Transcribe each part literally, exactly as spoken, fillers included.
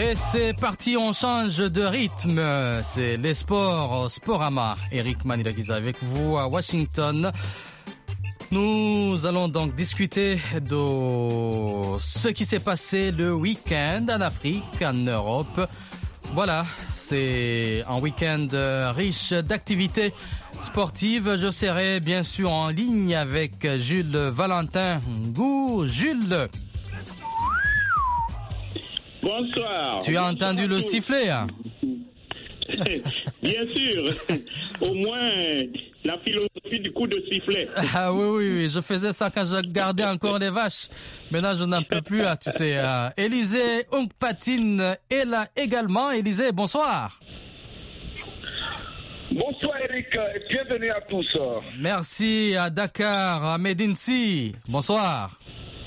Et c'est parti, on change de rythme. C'est les sports, Sporama. Eric Manilagiza avec vous à Washington. Nous allons donc discuter de ce qui s'est passé le week-end en Afrique, en Europe. Voilà, c'est un week-end riche d'activités sportives. Je serai bien sûr en ligne avec Jules Valentin Ngou. Jules. Bonsoir. Tu as Bonsoir entendu le sifflet, hein? Bien sûr. Au moins, la philosophie du coup de sifflet. Ah oui, oui, oui. Je faisais ça quand je gardais encore les vaches. Maintenant, je n'en peux plus, hein, tu sais. Euh, Élisée Onkpatine est là également. Élisée, bonsoir. Bonsoir Eric et bienvenue à tous. Merci à Dakar, à Medinsi. Bonsoir.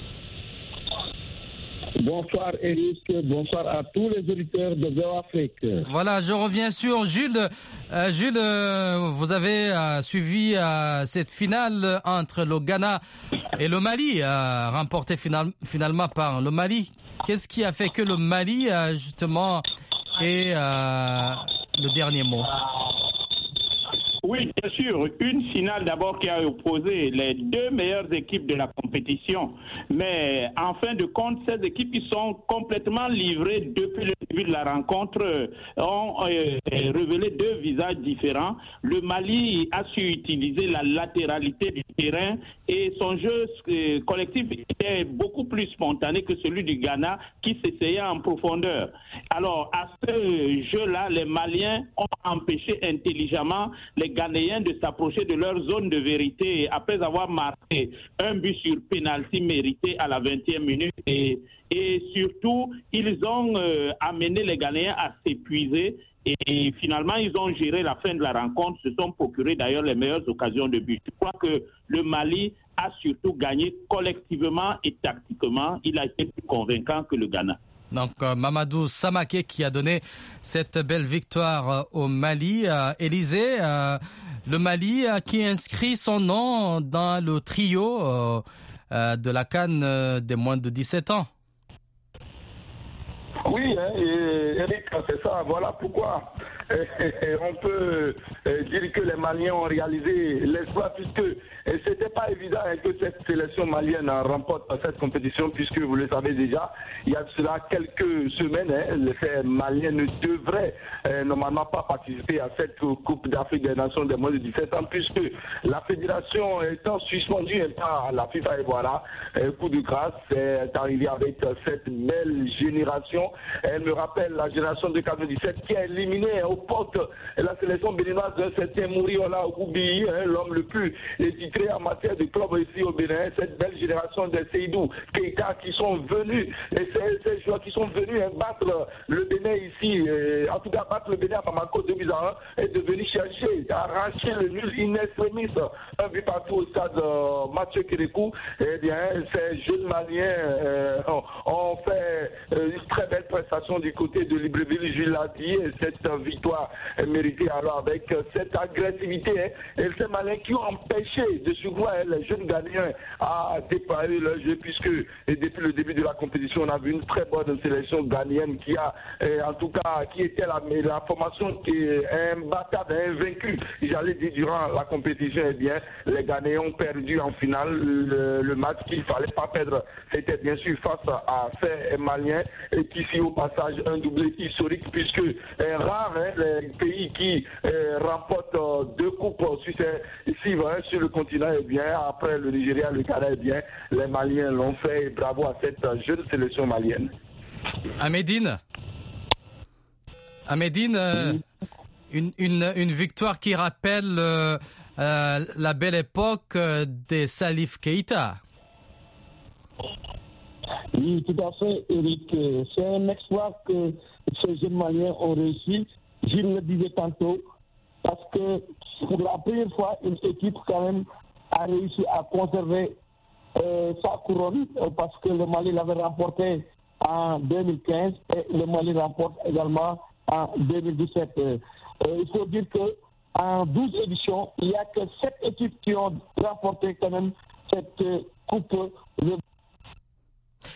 Bonsoir Eric, bonsoir à tous les auditeurs de V O Afrique. Voilà, je reviens sur Jules. Euh, Jules, euh, vous avez euh, suivi euh, cette finale entre le Ghana et le Mali, euh, remportée final, finalement par le Mali. Qu'est-ce qui a fait que le Mali, euh, justement, ait euh, le dernier mot? Oui, bien sûr. Une finale d'abord qui a opposé les deux meilleures équipes de la compétition. Mais en fin de compte, ces équipes qui sont complètement livrées depuis le début de la rencontre ont euh, révélé deux visages différents. Le Mali a su utiliser la latéralité du terrain et son jeu euh, collectif était beaucoup plus spontané que celui du Ghana qui s'essayait en profondeur. Alors, à ce jeu-là, les Maliens ont empêché intelligemment les Ghanéens de s'approcher de leur zone de vérité après avoir marqué un but sur pénalty mérité à la vingtième minute et, et surtout ils ont euh, amené les Ghanéens à s'épuiser et, et finalement ils ont géré la fin de la rencontre, se sont procurés d'ailleurs les meilleures occasions de but. Je crois que le Mali a surtout gagné collectivement et tactiquement, il a été plus convaincant que le Ghana. Donc euh, Mamadou Samaké qui a donné cette belle victoire euh, au Mali. Euh, Élisée, euh, le Mali euh, qui inscrit son nom dans le trio euh, euh, de la CAN euh, des moins de dix-sept ans. Oui, hein, et Eric, c'est ça. Voilà pourquoi et, et, on peut et, dire que les Maliens ont réalisé l'espoir, puisque et c'était pas évident hein, que cette sélection malienne remporte cette compétition, puisque vous le savez déjà, il y a cela quelques semaines, hein, les Maliens ne devraient euh, normalement pas participer à cette Coupe d'Afrique des Nations des moins de dix-sept ans, puisque la fédération étant suspendue par la FIFA, et voilà, euh, coup de grâce, est arrivé avec cette belle génération. Elle me rappelle la génération de quatre-vingt-dix-sept qui a éliminé aux portes la sélection béninoise d'un certain Mouriola Oubi, hein, l'homme le plus titré en matière de club ici au Bénin. Cette belle génération de Seydou Keita qui sont venus, et ces, ces joueurs qui sont venus hein, battre le Bénin ici, et, en tout cas battre le Bénin à Bamako deux buts à un, et de venir chercher, arracher le nul in extremis, un but partout au stade euh, Mathieu Kérékou. Eh bien, ces jeunes Maliens euh, ont fait euh, une très belle prestation du côté de Libreville, Jules l'a dit, et cette victoire est méritée alors avec cette agressivité hein, et ces Maliens qui ont empêché de surcroît hein, les jeunes Ghanéens à déployer leur jeu, puisque et depuis le début de la compétition on a vu une très bonne sélection ghanéenne qui a eh, en tout cas qui était la, la formation qui est imbattable, invaincue, j'allais dire durant la compétition. Eh bien, les Ghanéens ont perdu en finale le, le match qu'il ne fallait pas perdre, c'était bien sûr face à ces Maliens, et qui fit au passage un doublé historique, puisque eh, rare hein, les pays qui eh, remportent euh, deux coupes successives hein, sur le continent. Eh bien, après le Nigeria, le Ghana, eh bien, les Maliens l'ont fait, et bravo à cette jeune sélection malienne. À Médine, à Médine, euh, oui. une, une, une victoire qui rappelle euh, euh, la belle époque euh, de Salif Keita. Oui, tout à fait, Eric. C'est un exploit que ces jeunes Maliens ont réussi. Je le disais tantôt, parce que pour la première fois, une équipe quand même a réussi à conserver euh, sa couronne, euh, parce que le Mali l'avait remporté en deux mille quinze et le Mali remporte également en deux mille dix-sept. Euh, il faut dire que en douze éditions, il n'y a que sept équipes qui ont remporté quand même cette euh, coupe.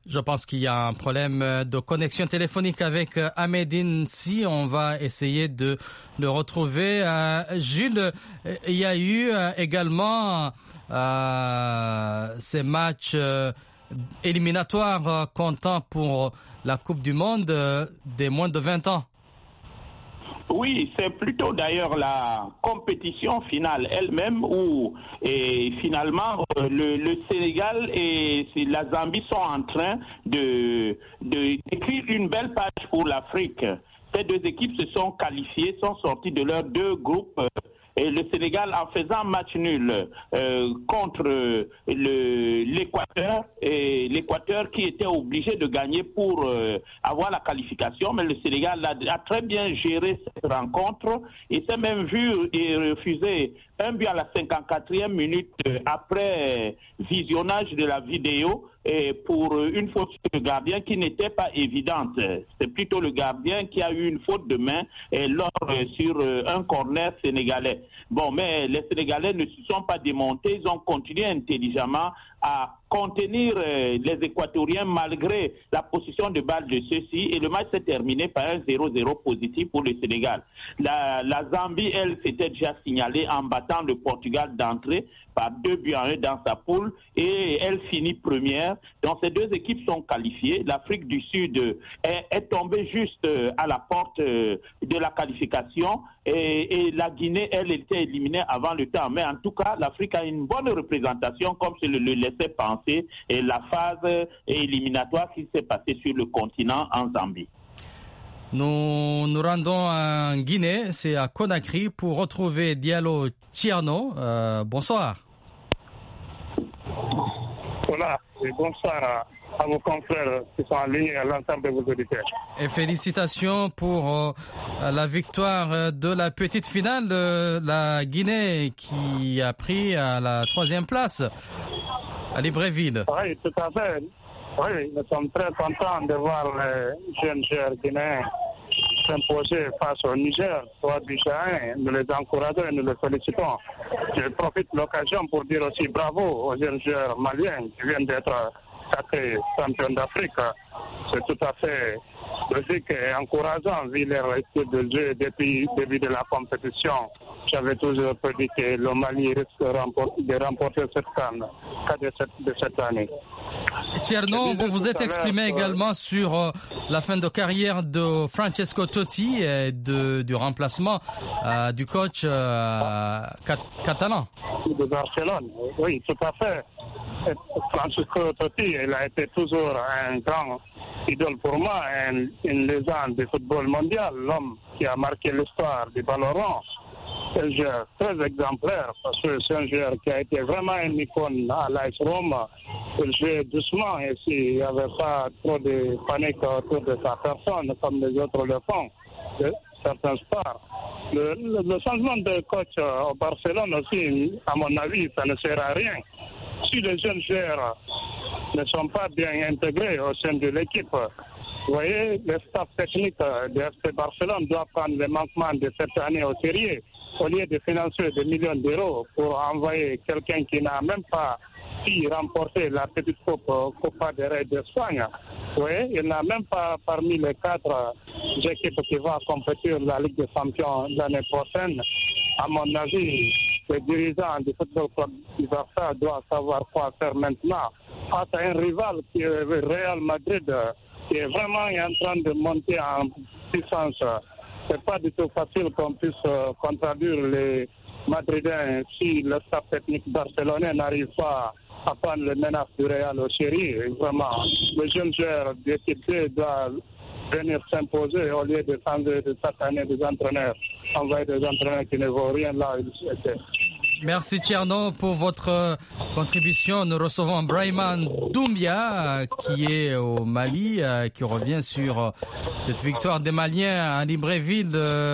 Je pense qu'il y a un problème de connexion téléphonique avec Ahmedine. Si on va essayer de le retrouver. Euh, Jules, il y a eu également euh, ces matchs euh, éliminatoires euh, comptant pour la Coupe du Monde euh, des moins de vingt ans. Oui, c'est plutôt d'ailleurs la compétition finale elle-même où et finalement le, le Sénégal et la Zambie sont en train de, de d'écrire une belle page pour l'Afrique. Ces deux équipes se sont qualifiées, sont sorties de leurs deux groupes. Et le Sénégal, en faisant match nul euh, contre le, l'Équateur, et l'Équateur qui était obligé de gagner pour euh, avoir la qualification, mais le Sénégal a, a très bien géré cette rencontre et s'est même vu et refusé un but à la cinquante-quatrième minute après visionnage de la vidéo et pour une faute sur le gardien qui n'était pas évidente. C'est plutôt le gardien qui a eu une faute de main et lors sur un corner sénégalais. Bon, mais les Sénégalais ne se sont pas démontés, ils ont continué intelligemment à contenir les Équatoriens malgré la position de balle de ceux-ci et le match s'est terminé par un zéro zéro positif pour le Sénégal. La, la Zambie, elle, s'était déjà signalée en battant le Portugal d'entrée par deux buts à un dans sa poule et elle finit première. Donc ces deux équipes sont qualifiées. L'Afrique du Sud est, est tombée juste à la porte de la qualification et, et la Guinée, elle, était éliminée avant le temps. Mais en tout cas, l'Afrique a une bonne représentation comme je le, le laissais penser et la phase éliminatoire qui s'est passée sur le continent en Zambie. Nous nous rendons en Guinée, c'est à Conakry, pour retrouver Diallo Thierno. Euh, bonsoir. Voilà, et bonsoir à, à vos confrères qui sont en ligne et à l'ensemble de vos auditeurs. Et félicitations pour euh, la victoire de la petite finale de la Guinée qui a pris à la troisième place à Libreville. Oui, tout à fait. Oui, nous sommes très contents de voir les jeunes joueurs guinéens s'imposer face au Niger, soit du Chahin. Nous les encourageons et nous les félicitons. Je profite de l'occasion pour dire aussi bravo aux jeunes joueurs maliens qui viennent d'être sacrés champions d'Afrique. C'est tout à fait logique et encourageant vu leur style de jeu depuis le début de la compétition. J'avais toujours prédit que le Mali risque de remporter, de remporter cette canne de cette, de cette année. Thierno, vous vous êtes exprimé euh, également sur euh, la fin de carrière de Francesco Totti et de, du remplacement euh, du coach euh, cat, catalan. De Barcelone, oui, tout à fait. Et Francesco Totti, il a été toujours un grand idole pour moi, un, une légende du football mondial, l'homme qui a marqué l'histoire du ballon rond. C'est un joueur très exemplaire parce que c'est un joueur qui a été vraiment une icône à l'A S Rome. Il jouait doucement et s'il n'y avait pas trop de panique autour de sa personne comme les autres le font, de certains sports. Le, le, le changement de coach au Barcelone aussi, à mon avis, ça ne sert à rien. Si les jeunes joueurs ne sont pas bien intégrés au sein de l'équipe, vous voyez, le staff technique de F C Barcelone doit prendre les manquements de cette année au sérieux. Au lieu de financer des millions d'euros pour envoyer quelqu'un qui n'a même pas pu remporter la petite coupe Copa del Rey d'Espagne, oui, il n'a même pas parmi les quatre équipes qui vont compétir la Ligue des Champions l'année prochaine. À mon avis, les dirigeants du football club du Barça doivent savoir quoi faire maintenant face à un rival qui est le Real Madrid, qui est vraiment en train de monter en puissance. C'est pas du tout facile qu'on puisse euh, contradire les Madridins si le staff technique barcelonais n'arrive pas à prendre les menaces du Real au sérieux. Vraiment, les jeunes joueurs d'équipe deux doivent venir s'imposer au lieu de changer de chaque année des entraîneurs, envoyer des entraîneurs qui ne vaut rien là où ils étaient. Merci Thierno pour votre contribution. Nous recevons Brahima Doumbia qui est au Mali, qui revient sur cette victoire des Maliens à Libreville.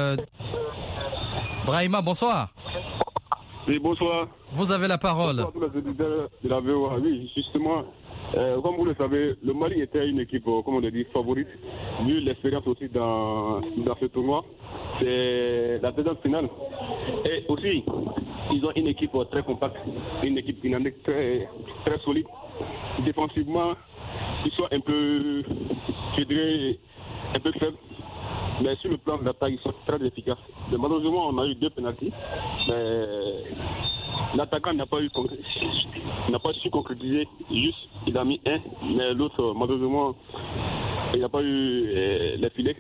Brahima, bonsoir. Oui, bonsoir. Vous avez la parole. Bonsoir à tous les auditeurs de la V O A. Oui, justement, euh, comme vous le savez, le Mali était une équipe, comme on a dit, favorite, vu l'expérience aussi dans, dans ce tournoi. C'est la deuxième finale. Et aussi, ils ont une équipe très compacte, une équipe dynamique très, très solide. Défensivement, ils sont un peu, je dirais, un peu faibles. Mais sur le plan de l'attaque, ils sont très efficaces. Mais malheureusement, on a eu deux pénaltys. Mais l'attaquant n'a pas, eu, n'a pas su concrétiser. Juste, il a mis un. Mais l'autre, malheureusement, il n'a pas eu euh, les filets.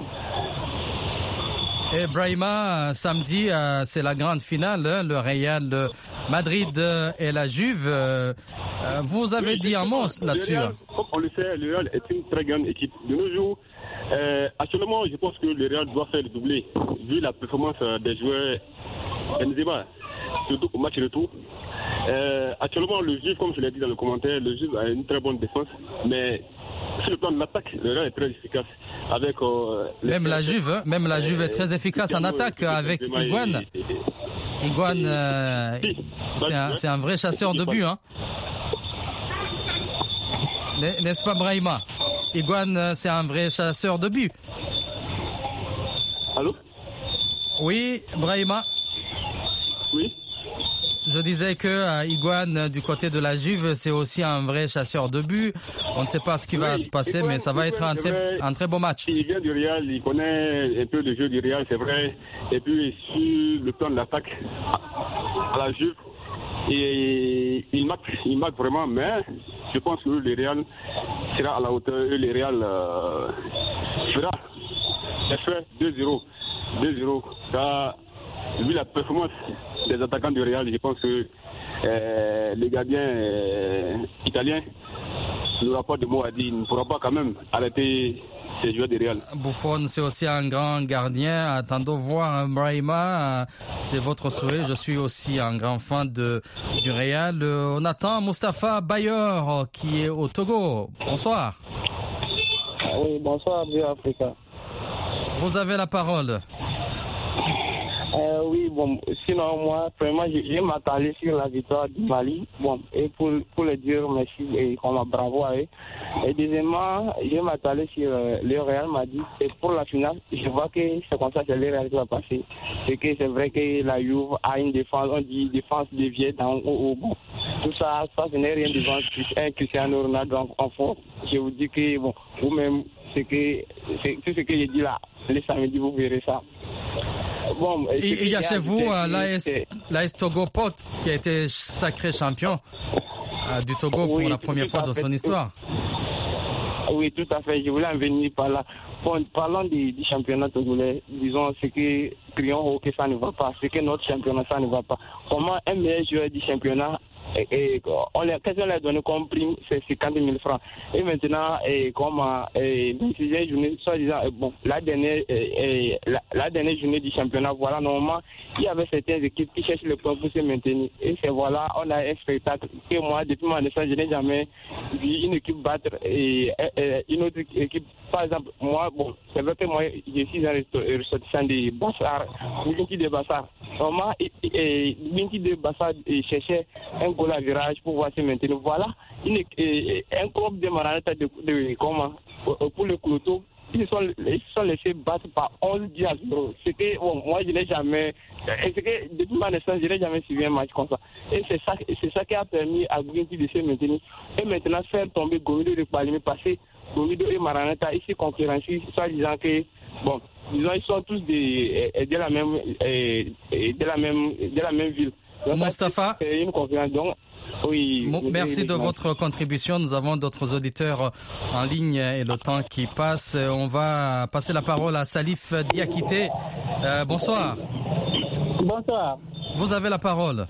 Et Brahima, samedi, euh, c'est la grande finale, hein, le Real Madrid et la Juve. Euh, vous avez oui, dit un mot là-dessus. Real, comme on le sait, le Real est une très grande équipe. De nos jours, euh, actuellement, je pense que le Real doit faire le doublé, vu la performance des joueurs Benzema, surtout au match retour. Euh, actuellement, le Juve, comme je l'ai dit dans le commentaire, le Juve a une très bonne défense, mais sur le plan de l'attaque, le Real est très efficace. Avec, euh, même la Juve, hein, même la Juve est très efficace en attaque avec Higuaín. Higuaín, euh, c'est un, c'est un vrai chasseur de but, hein. N'est-ce pas, Brahima? Higuaín, c'est un vrai chasseur de but. Allô? Oui, Brahima. Oui. Je disais que euh, Higuaín, du côté de la Juve, c'est aussi un vrai chasseur de but. On ne sait pas ce qui va oui, se passer, Higuaín, mais ça va Higuaín, être un très, vrai, un très beau match. Il vient du Real, il connaît un peu le jeu du Real, c'est vrai. Et puis sur le plan de l'attaque, à la Juve, et il marque, il marque vraiment, mais je pense que le Real sera à la hauteur, le Real euh, fera deux zéro. deux zéro. Ça, vu la performance des attaquants du Real, je pense que euh, le gardien euh, italien n'aura pas de mots à dire. Il ne pourra pas quand même arrêter ces joueurs du Real. Buffon, c'est aussi un grand gardien. Attendons voir Brahima. C'est votre souhait. Je suis aussi un grand fan de, du Real. On attend Mustapha Bayor qui est au Togo. Bonsoir. Oui, bonsoir, Vieux Africa. Vous avez la parole. Euh, oui, bon, sinon moi, vraiment, je, je m'attendais sur la victoire du Mali. Bon, et pour, pour le dire merci et comment bravo à eux. Et deuxièmement, je m'attendais sur euh, le Real Madrid. Et pour la finale, je vois que c'est comme ça que le Real va passer. C'est que c'est vrai que la Juve a une défense, on dit défense déviée d'en haut au bon. Tout ça, ça ce n'est rien devant un Cristiano Ronaldo en, en fond. Je vous dis que, bon, vous-même, c'est que, c'est, tout ce que j'ai dit là, le samedi, vous verrez ça. Bon, il y a chez vous euh, l'A S Togo Pot qui a été sacré champion euh, du Togo pour oui, la première fois dans son histoire. Oui, tout à fait. Je voulais en venir par là. Bon, parlant du, du championnat togolais, disons ce que crions que ça ne va pas, c'est que notre championnat ça ne va pas. Comment un meilleur joueur du championnat et, et on les, qu'est-ce qu'on leur a donné comme prime, c'est cinquante mille francs. Et maintenant, et comme et, et, journée, soit disant, bon, la dernière, et, et, la, la dernière journée du championnat, voilà, normalement, il y avait certaines équipes qui cherchent le point pour se maintenir. Et c'est voilà, on a un spectacle que moi, depuis ma naissance, je n'ai jamais vu une équipe battre et, et, et une autre équipe. Par exemple, moi, bon, c'est vrai que moi, je suis un ressortissant de Bassar, Binti de Bassar. Normalement, Binti de Bassar cherchait un goal à virage pour pouvoir se maintenir. Voilà, une, un club de Maranatha de, de, comment, pour le cloto, ils sont, ils sont laissés battre par onze dix à zéro. C'est que, bon, moi, je n'ai jamais, c'est que depuis ma naissance, je n'ai jamais suivi un match comme ça. Et c'est ça, c'est ça qui a permis à Binti de se maintenir. Et maintenant, faire tomber Gomido de Palimé, passer Gomido et Maranatha, ici concurrencient, soit disant que, bon, disons, ils sont tous de, de, la, même, de, la, même, de la même ville. Donc, Mustapha, c'est une concurrence. Donc, oui, bon, merci de votre contribution. Nous avons d'autres auditeurs en ligne et le temps qui passe. On va passer la parole à Salif Diakité. Euh, bonsoir. Bonsoir. Vous avez la parole.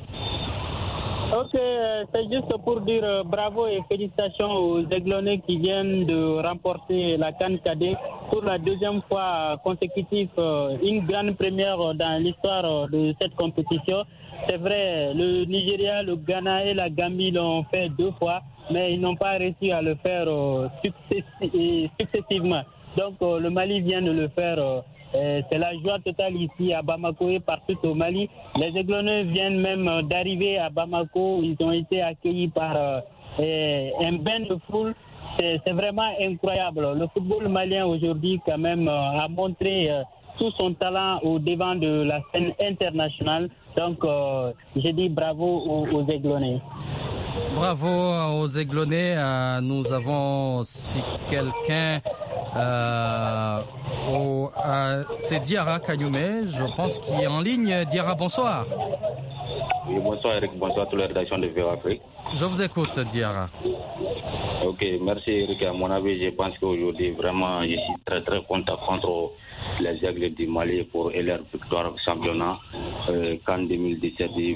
Ok, c'est juste pour dire euh, bravo et félicitations aux Aiglonnais qui viennent de remporter la CAN Cadet pour la deuxième fois consécutive, euh, une grande première dans l'histoire euh, de cette compétition. C'est vrai, le Nigeria, le Ghana et la Gambie l'ont fait deux fois, mais ils n'ont pas réussi à le faire euh, successi- successivement. Donc euh, le Mali vient de le faire. Euh, Euh, c'est la joie totale ici à Bamako et partout au Mali. Les Aiglonnais viennent même d'arriver à Bamako. Ils ont été accueillis par euh, un bain de foule. C'est, c'est vraiment incroyable. Le football malien aujourd'hui quand même euh, a montré euh, tout son talent au devant de la scène internationale. Donc euh, je dis bravo aux, aux Aiglonnais. Bravo aux Aiglonnais. Euh, nous avons, si quelqu'un... Euh, au, euh, c'est Diarra Kagnoumé, je pense, qui est en ligne. Diarra, bonsoir. Oui, bonsoir Eric, bonsoir à toute la rédaction de V O Afrique. Je vous écoute, Diarra. Ok, merci Eric. À mon avis, je pense qu'aujourd'hui, vraiment, je suis très très content contre les Aigles du Mali pour leur victoire au championnat. Euh, CAN deux mille dix-sept et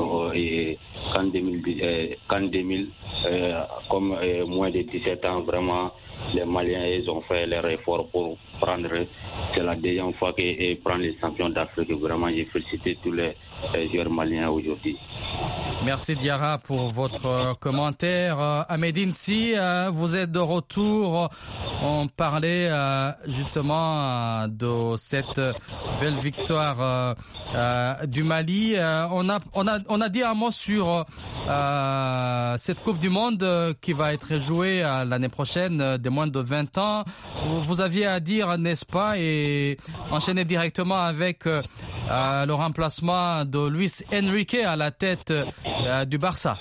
CAN deux mille, euh, CAN deux mille euh, comme euh, moins de dix-sept ans, vraiment, les Maliens, ils ont fait leur effort pour prendre, c'est la deuxième fois qu'ils prennent les champions d'Afrique. Vraiment, j'ai félicité tous les, les joueurs maliens aujourd'hui. Merci Diarra pour votre commentaire. Euh, Ahmedine, si euh, vous êtes de retour, on parlait euh, justement euh, de cette belle victoire euh, euh, du Mali. Euh, on a on a on a dit un mot sur euh, cette Coupe du Monde euh, qui va être jouée euh, l'année prochaine euh, des moins de vingt ans. Vous, vous aviez à dire, n'est-ce pas, et enchaîner directement avec euh, euh, le remplacement de Luis Enrique à la tête euh, du Barça.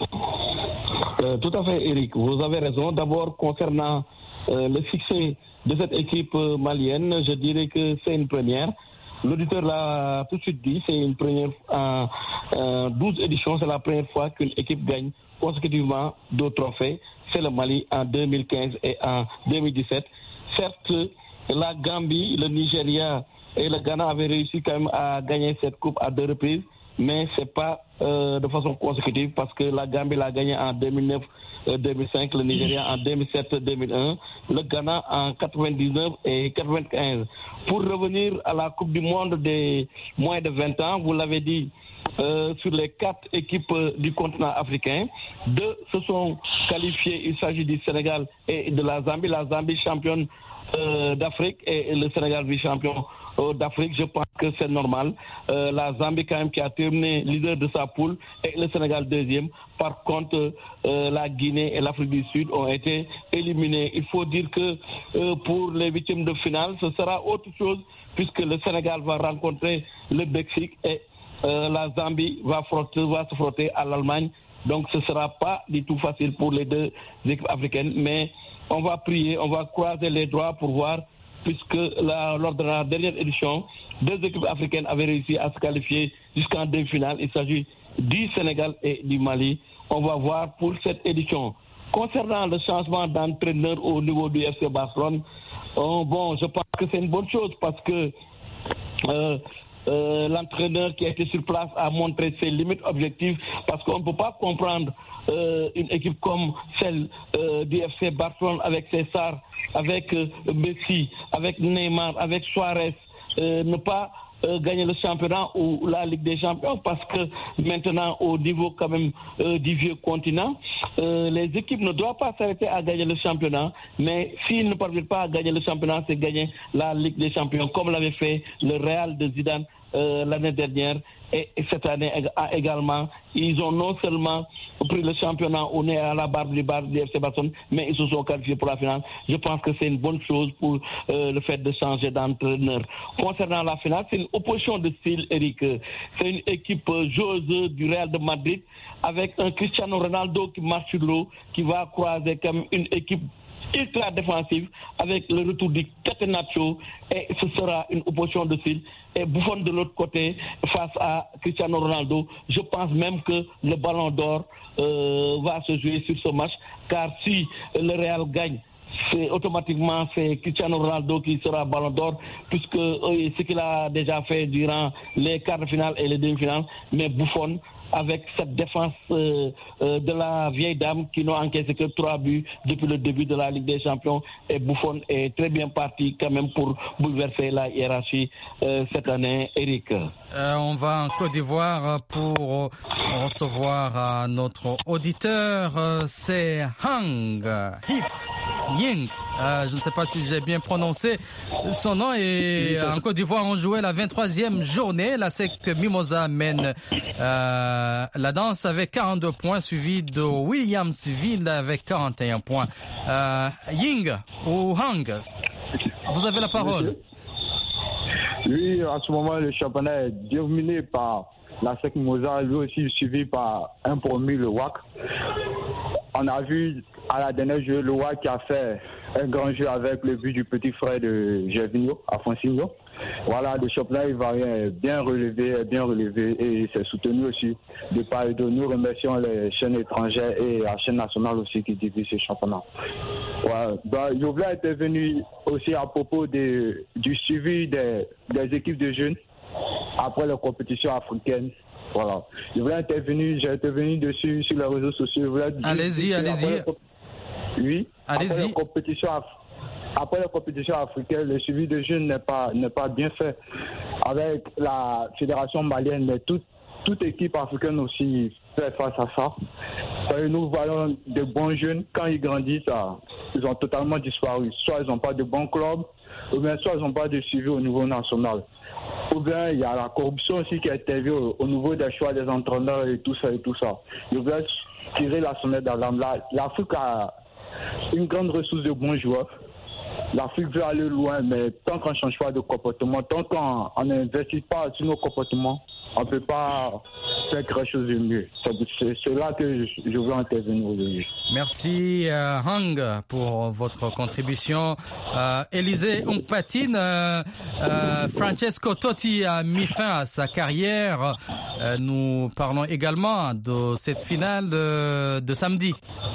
Euh, tout à fait, Eric. Vous avez raison. D'abord, concernant euh, le succès de cette équipe malienne, je dirais que c'est une première. L'auditeur l'a tout de suite dit, c'est une première en euh, douze éditions, c'est la première fois qu'une équipe gagne consécutivement deux trophées. C'est le Mali en deux mille quinze et en deux mille dix-sept. Certes, la Gambie, le Nigeria et le Ghana avaient réussi quand même à gagner cette coupe à deux reprises, mais c'est pas euh, de façon consécutive parce que la Gambie l'a gagné en deux mille neuf, deux mille cinq, le Nigeria en deux mille sept, deux mille un, le Ghana en quatre-vingt-dix-neuf et quatre-vingt-quinze. Pour revenir à la Coupe du Monde des moins de vingt ans, vous l'avez dit, euh, sur les quatre équipes du continent africain, deux se sont qualifiées. Il s'agit du Sénégal et de la Zambie. La Zambie championne euh, d'Afrique et le Sénégal vice-champion d'Afrique. Je pense que c'est normal. Euh, la Zambie quand même qui a terminé leader de sa poule et le Sénégal deuxième. Par contre, euh, la Guinée et l'Afrique du Sud ont été éliminés. Il faut dire que euh, pour les huitièmes de finale, ce sera autre chose puisque le Sénégal va rencontrer le Mexique et euh, la Zambie va, frotter, va se frotter à l'Allemagne. Donc ce ne sera pas du tout facile pour les deux équipes africaines. Mais on va prier, on va croiser les doigts pour voir, puisque la, lors de la dernière édition, deux équipes africaines avaient réussi à se qualifier jusqu'en demi-finale. Il s'agit du Sénégal et du Mali. On va voir pour cette édition. Concernant le changement d'entraîneur au niveau du F C Barcelone, oh, bon, je pense que c'est une bonne chose parce que euh, euh, l'entraîneur qui a été sur place a montré ses limites objectives parce qu'on ne peut pas comprendre euh, une équipe comme celle euh, du F C Barcelone avec ses stars, avec euh, Messi, avec Neymar, avec Suarez, euh, ne pas euh, gagner le championnat ou la Ligue des Champions parce que maintenant au niveau quand même euh, du vieux continent, euh, les équipes ne doivent pas s'arrêter à gagner le championnat, mais s'ils ne parviennent pas à gagner le championnat, c'est gagner la Ligue des Champions comme l'avait fait le Real de Zidane euh, l'année dernière et, et cette année également. Ils ont non seulement pris le championnat au nez à la barbe du bar du F C Barcelone, mais ils se sont qualifiés pour la finale. Je pense que c'est une bonne chose pour euh, le fait de changer d'entraîneur. Concernant la finale, c'est une opposition de style, Eric. C'est une équipe joueuse du Real de Madrid avec un Cristiano Ronaldo qui marche sur l'eau, qui va croiser comme une équipe ultra défensive avec le retour du Catenaccio et ce sera une opposition de style. Et Buffon de l'autre côté face à Cristiano Ronaldo. Je pense même que le Ballon d'Or euh, va se jouer sur ce match car si le Real gagne, c'est automatiquement c'est Cristiano Ronaldo qui sera Ballon d'Or puisque euh, ce qu'il a déjà fait durant les quarts de finale et les demi-finales. Mais Buffon, avec cette défense euh, euh, de la vieille dame qui n'a encaissé que trois buts depuis le début de la Ligue des Champions, et Buffon est très bien parti quand même pour bouleverser la hiérarchie euh, cette année, Eric. Euh, on va en Côte d'Ivoire pour recevoir notre auditeur, c'est Hang Hif Ying. Euh, je ne sais pas si j'ai bien prononcé son nom. Et en Côte d'Ivoire, on jouait la vingt-troisième journée. La S E C Mimosa mène euh, la danse avec quarante-deux points, suivi de Williamsville avec quarante et un points. Euh, Ying ou Hang, vous avez la parole. Oui, en ce moment, le championnat est dominé par la S E C Mimosa, lui aussi suivi par un promu, le W A C. on a vu à la dernière jeu le Roi qui a fait un grand jeu avec le but du petit frère de Gervinho, Afonso. Voilà, le championnat ivoirien est bien relevé, bien relevé et c'est soutenu aussi de part et d'autre. Nous remercions les chaînes étrangères et la chaîne nationale aussi qui diffuse ce championnat. Ouais, bah, je voulais intervenir aussi à propos de, du suivi des, des équipes de jeunes après les compétitions africaines. Voilà. Je voulais intervenir, j'ai intervenu dessus sur les réseaux sociaux. Allez-y, allez-y. Oui, allez-y. Après les compétitions africaines. Après la compétition africaine, le suivi de jeunes n'est pas, n'est pas bien fait avec la fédération malienne, mais toute, toute équipe africaine aussi fait face à ça. Et nous voyons de bons jeunes, quand ils grandissent, ils ont totalement disparu. Soit ils n'ont pas de bons clubs, ou bien soit ils n'ont pas de suivi au niveau national. Ou bien il y a la corruption aussi qui est intervenue au, au niveau des choix des entraîneurs et tout ça et tout ça. Je veux tirer la sonnette d'alarme. L'Afrique a une grande ressource de bons joueurs. L'Afrique veut aller loin, mais tant qu'on ne change pas de comportement, tant qu'on n'investit pas sur nos comportements, on ne peut pas faire quelque chose de mieux. C'est là que je veux intervenir aujourd'hui. Merci euh, Hang pour votre contribution. Euh, Élisée Ongpatine, euh, euh, Francesco Totti a mis fin à sa carrière. Euh, nous parlons également de cette finale de, de samedi.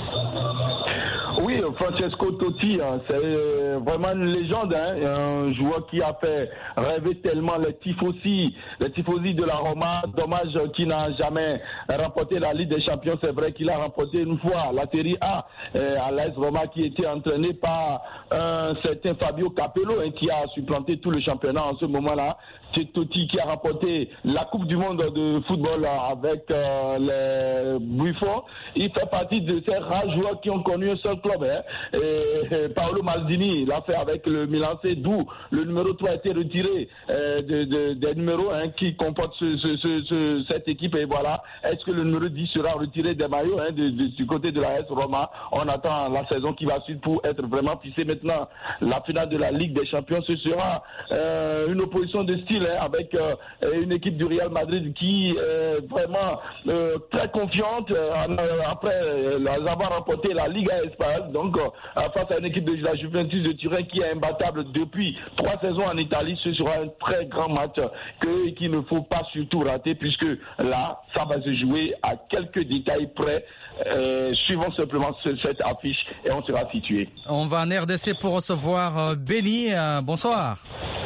Oui, Francesco Totti, hein, c'est vraiment une légende, hein, un joueur qui a fait rêver tellement les tifosi, les tifosi de la Roma. Dommage qu'il n'a jamais remporté la Ligue des Champions. C'est vrai qu'il a remporté une fois la Serie A euh, à l'A S Roma, qui était entraîné par un certain Fabio Capello, hein, qui a supplanté tout le championnat en ce moment-là. C'est Totti qui a remporté la Coupe du Monde de football avec euh, les Buffons. Il fait partie de ces rares joueurs qui ont connu un seul club. Hein. Et, et Paolo Maldini l'a fait avec le Milan C, d'où le numéro trois a été retiré euh, de, de, des numéros hein, qui comportent ce, ce, ce, ce, cette équipe. Et voilà, est-ce que le numéro dix sera retiré des maillots hein, de, de, du côté de la S Roma? On attend la saison qui va suivre pour être vraiment fixé. Maintenant, la finale de la Ligue des Champions, ce sera euh, une opposition de style avec euh, une équipe du Real Madrid qui est vraiment euh, très confiante euh, après euh, avoir remporté la Liga espagnole, donc euh, face à une équipe de la Juventus de Turin qui est imbattable depuis trois saisons en Italie. Ce sera un très grand match que, qu'il ne faut pas surtout rater, puisque là, ça va se jouer à quelques détails près. Euh, suivons simplement ce, cette affiche et on sera situé. On va en R D C pour recevoir euh, Benny. Euh, bonsoir.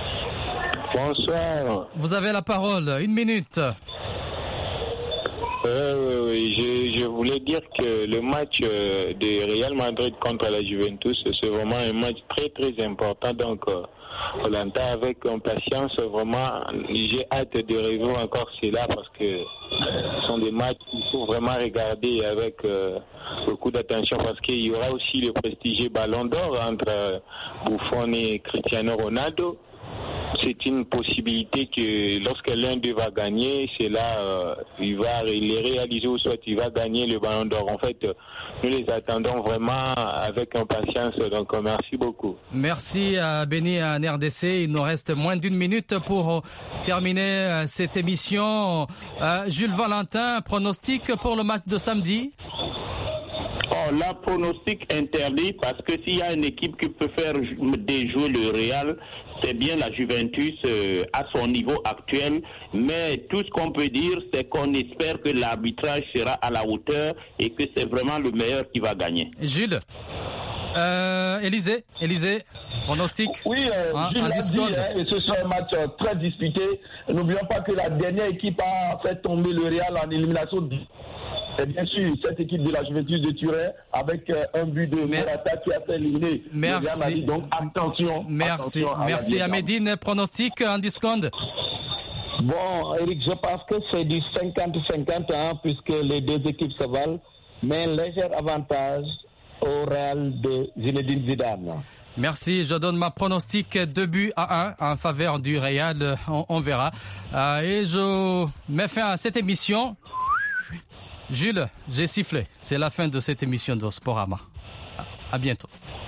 Bonsoir. Vous avez la parole, une minute. Euh, oui, je, je voulais dire que le match euh, de Real Madrid contre la Juventus, c'est vraiment un match très très important. Donc, euh, on l'entend avec impatience. Vraiment, j'ai hâte de revoir encore cela parce que ce sont des matchs qu'il faut vraiment regarder avec euh, beaucoup d'attention parce qu'il y aura aussi le prestigieux Ballon d'Or entre euh, Buffon et Cristiano Ronaldo. C'est une possibilité que lorsque l'un d'eux va gagner, c'est là euh, il va les réaliser ou soit il va gagner le Ballon d'Or. En fait, nous les attendons vraiment avec impatience. Donc, merci beaucoup. Merci à Benny à R D C. Il nous reste moins d'une minute pour terminer cette émission. Euh, Jules Valentin, pronostic pour le match de samedi? Oh, là, pronostic interdit parce que s'il y a une équipe qui peut faire déjouer le Real, c'est bien la Juventus euh, à son niveau actuel, mais tout ce qu'on peut dire, c'est qu'on espère que l'arbitrage sera à la hauteur et que c'est vraiment le meilleur qui va gagner. Gilles, euh, Élisée, Élisée, pronostic. Oui, euh, hein, Gilles l'a dit, hein, et ce sera un match euh, très disputé. N'oublions pas que la dernière équipe a fait tomber le Real en élimination. Et bien sûr, cette équipe de la Juventus de Turin, avec euh, un but de Morata qui a fait éliminer. Merci. Donc attention. Merci. Attention Merci à Médine. Pronostic en discount. Bon, Eric, je pense que c'est du cinquante cinquante hein, puisque les deux équipes se valent, mais un léger avantage au Real de Zinedine Zidane. Merci, je donne ma pronostic deux buts à un en faveur du Real, on, on verra. Euh, et je mets fin à cette émission. Jules, j'ai sifflé. C'est la fin de cette émission de Sporama. À bientôt.